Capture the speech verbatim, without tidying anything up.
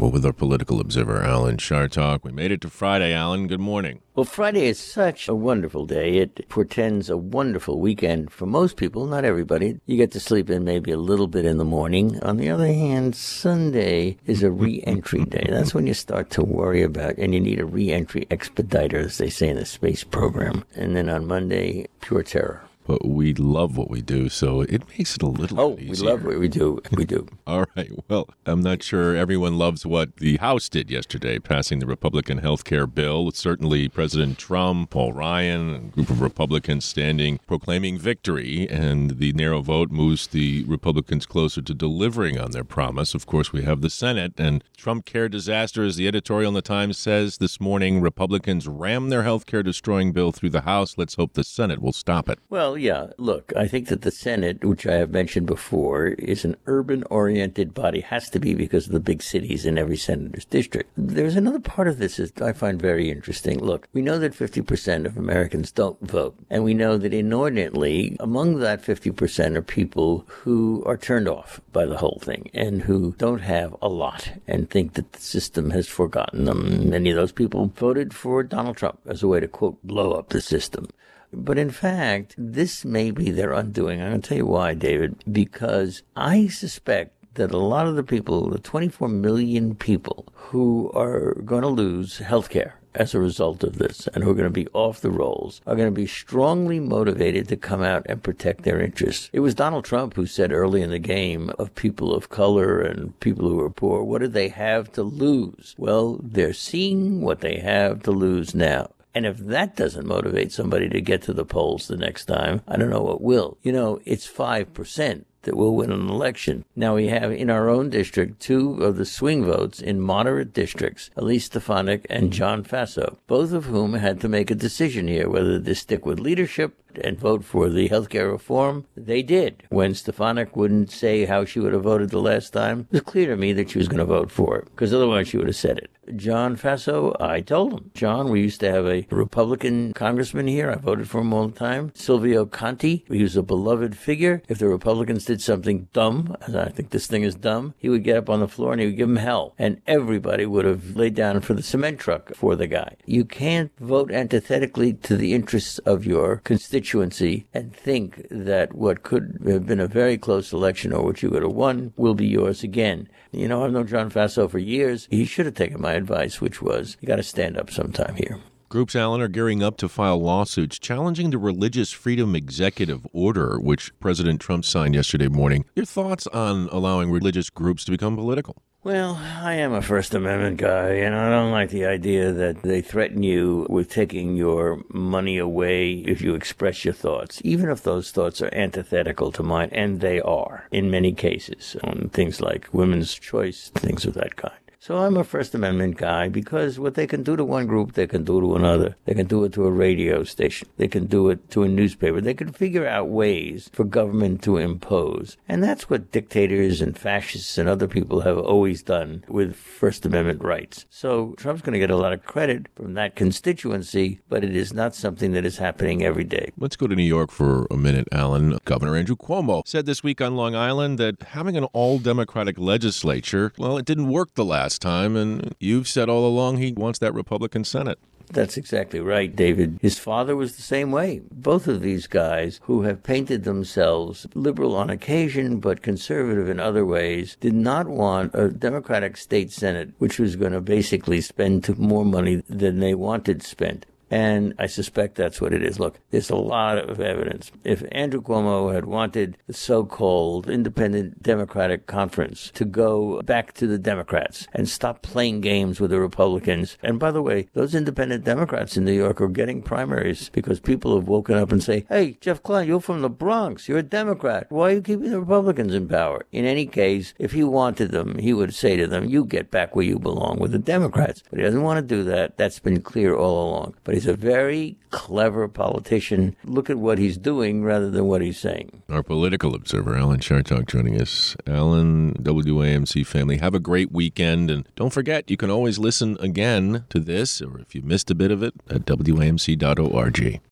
Well, with our political observer, Alan Chartock. We made it to Friday, Alan. Good morning. Well, Friday is such a wonderful day. It portends a wonderful weekend for most people, not everybody. You get to sleep in maybe a little bit in the morning. On the other hand, Sunday is a re-entry day. That's when you start to worry about, and you need a re-entry expediter, as they say in the space program. And then on Monday, pure terror. But we love what we do, so it makes it a little oh, bit easier. Oh, we love what we do. We do. All right. Well, I'm not sure everyone loves what the House did yesterday, passing the Republican health care bill. Certainly President Trump, Paul Ryan, and a group of Republicans standing, proclaiming victory, and the narrow vote moves the Republicans closer to delivering on their promise. Of course, we have the Senate, and Trump care disaster, as the editorial in the Times says this morning, Republicans ram their health care destroying bill through the House. Let's hope the Senate will stop it. Well, yeah, look, I think that the Senate, which I have mentioned before, is an urban-oriented body, has to be because of the big cities in every senator's district. There's another part of this that I find very interesting. Look, we know that fifty percent of Americans don't vote, and we know that inordinately, among that fifty percent are people who are turned off by the whole thing and who don't have a lot and think that the system has forgotten them. Many of those people voted for Donald Trump as a way to, quote, blow up the system. But in fact, this may be their undoing. I'm going to tell you why, David, because I suspect that a lot of the people, the twenty-four million people who are going to lose health care as a result of this and who are going to be off the rolls, are going to be strongly motivated to come out and protect their interests. It was Donald Trump who said early in the game of people of color and people who are poor, what do they have to lose? Well, they're seeing what they have to lose now. And if that doesn't motivate somebody to get to the polls the next time, I don't know what will. You know, it's five percent that will win an election. Now, we have in our own district two of the swing votes in moderate districts, Elise Stefanik and John Faso, both of whom had to make a decision here whether to stick with leadership and vote for the healthcare reform. They did. When Stefanik wouldn't say how she would have voted the last time, it was clear to me that she was going to vote for it, because otherwise she would have said it. John Faso, I told him, John, we used to have a Republican congressman here. I voted for him all the time. Silvio Conti, he was a beloved figure. If the Republicans did something dumb, and I think this thing is dumb, he would get up on the floor and he would give them hell. And everybody would have laid down for the cement truck for the guy. You can't vote antithetically to the interests of your constituency and think that what could have been a very close election or what you would have won will be yours again. You know, I've known John Faso for years. He should have taken my advice, which was, you got to stand up sometime here. Groups, Alan, are gearing up to file lawsuits challenging the Religious Freedom Executive Order, which President Trump signed yesterday morning. Your thoughts on allowing religious groups to become political? Well, I am a First Amendment guy, and I don't like the idea that they threaten you with taking your money away if you express your thoughts, even if those thoughts are antithetical to mine, and they are, in many cases, on things like women's choice, things of that kind. So I'm a First Amendment guy because what they can do to one group, they can do to another. They can do it to a radio station. They can do it to a newspaper. They can figure out ways for government to impose. And that's what dictators and fascists and other people have always done with First Amendment rights. So Trump's going to get a lot of credit from that constituency, but it is not something that is happening every day. Let's go to New York for a minute, Alan. Governor Andrew Cuomo said this week on Long Island that having an all-Democratic legislature, well, it didn't work the last time, and you've said all along he wants that Republican Senate. That's exactly right, David. His father was the same way. Both of these guys, who have painted themselves liberal on occasion but conservative in other ways, did not want a Democratic state Senate which was going to basically spend more money than they wanted spent. And I suspect that's what it is. Look, there's a lot of evidence. If Andrew Cuomo had wanted the so-called Independent Democratic Conference to go back to the Democrats and stop playing games with the Republicans, and by the way, those independent Democrats in New York are getting primaries because people have woken up and say, hey, Jeff Klein, you're from the Bronx. You're a Democrat. Why are you keeping the Republicans in power? In any case, if he wanted them, he would say to them, you get back where you belong with the Democrats. But he doesn't want to do that. That's been clear all along. But he's a very clever politician. Look at what he's doing rather than what he's saying. Our political observer, Alan Chartock, joining us. Alan, W A M C family, have a great weekend. And don't forget, you can always listen again to this, or if you missed a bit of it, at W A M C dot org.